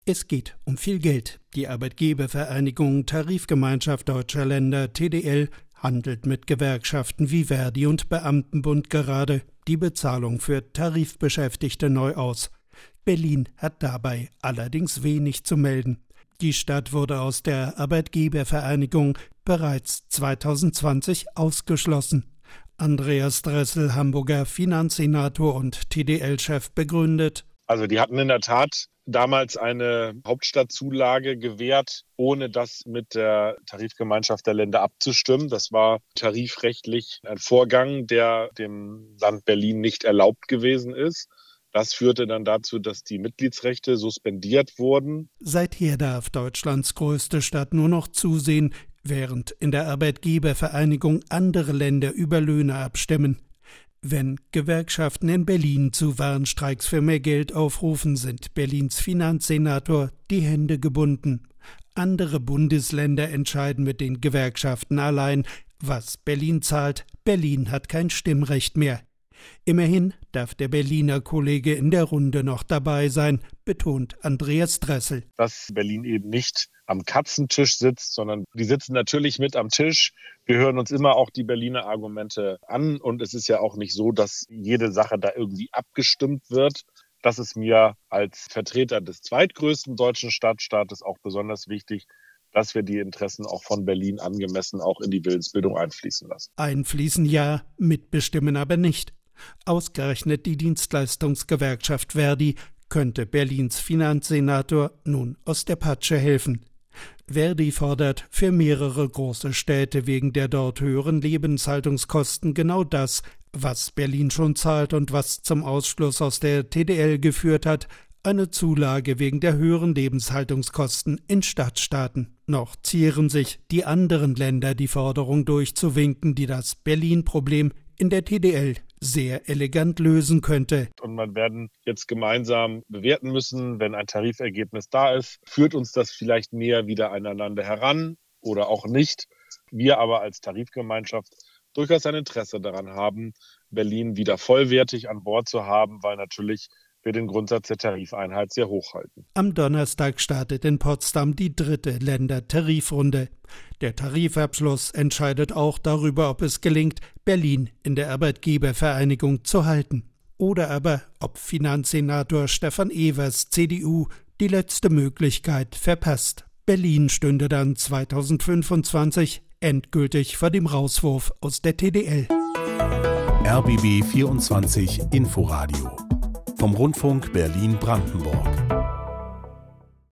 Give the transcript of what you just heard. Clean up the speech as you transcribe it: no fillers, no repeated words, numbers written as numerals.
Es geht um viel Geld. Die Arbeitgebervereinigung Tarifgemeinschaft Deutscher Länder TDL handelt mit Gewerkschaften wie Verdi und Beamtenbund gerade die Bezahlung für Tarifbeschäftigte neu aus. Berlin hat dabei allerdings wenig zu melden. Die Stadt wurde aus der Arbeitgebervereinigung bereits 2020 ausgeschlossen. Andreas Dressel, Hamburger Finanzsenator und TDL-Chef, begründet: Also die hatten in der Tat damals eine Hauptstadtzulage gewährt, ohne das mit der Tarifgemeinschaft der Länder abzustimmen. Das war tarifrechtlich ein Vorgang, der dem Land Berlin nicht erlaubt gewesen ist. Das führte dann dazu, dass die Mitgliedsrechte suspendiert wurden. Seither darf Deutschlands größte Stadt nur noch zusehen, während in der Arbeitgebervereinigung andere Länder über Löhne abstimmen. Wenn Gewerkschaften in Berlin zu Warnstreiks für mehr Geld aufrufen, sind Berlins Finanzsenator die Hände gebunden. Andere Bundesländer entscheiden mit den Gewerkschaften allein, was Berlin zahlt. Berlin hat kein Stimmrecht mehr. Immerhin darf der Berliner Kollege in der Runde noch dabei sein, betont Andreas Dressel. Dass Berlin eben nicht am Katzentisch sitzt, sondern die sitzen natürlich mit am Tisch. Wir hören uns immer auch die Berliner Argumente an und es ist ja auch nicht so, dass jede Sache da irgendwie abgestimmt wird. Das ist mir als Vertreter des zweitgrößten deutschen Stadtstaates auch besonders wichtig, dass wir die Interessen auch von Berlin angemessen auch in die Willensbildung einfließen lassen. Einfließen ja, mitbestimmen aber nicht. Ausgerechnet die Dienstleistungsgewerkschaft Verdi könnte Berlins Finanzsenator nun aus der Patsche helfen. Verdi fordert für mehrere große Städte wegen der dort höheren Lebenshaltungskosten genau das, was Berlin schon zahlt und was zum Ausschluss aus der TDL geführt hat, eine Zulage wegen der höheren Lebenshaltungskosten in Stadtstaaten. Noch zieren sich die anderen Länder, die Forderung durchzuwinken, die das Berlin-Problem in der TDL sehr elegant lösen könnte. Und man werden jetzt gemeinsam bewerten müssen, wenn ein Tarifergebnis da ist, führt uns das vielleicht näher wieder aneinander heran oder auch nicht. Wir aber als Tarifgemeinschaft durchaus ein Interesse daran haben, Berlin wieder vollwertig an Bord zu haben, weil natürlich wir den Grundsatz der Tarifeinheit sehr hoch halten. Am Donnerstag startet in Potsdam die 3. Ländertarifrunde. Der Tarifabschluss entscheidet auch darüber, ob es gelingt, Berlin in der Arbeitgebervereinigung zu halten. Oder aber, ob Finanzsenator Stefan Evers, CDU, die letzte Möglichkeit verpasst. Berlin stünde dann 2025 endgültig vor dem Rauswurf aus der TDL. RBB 24 Inforadio vom Rundfunk Berlin-Brandenburg.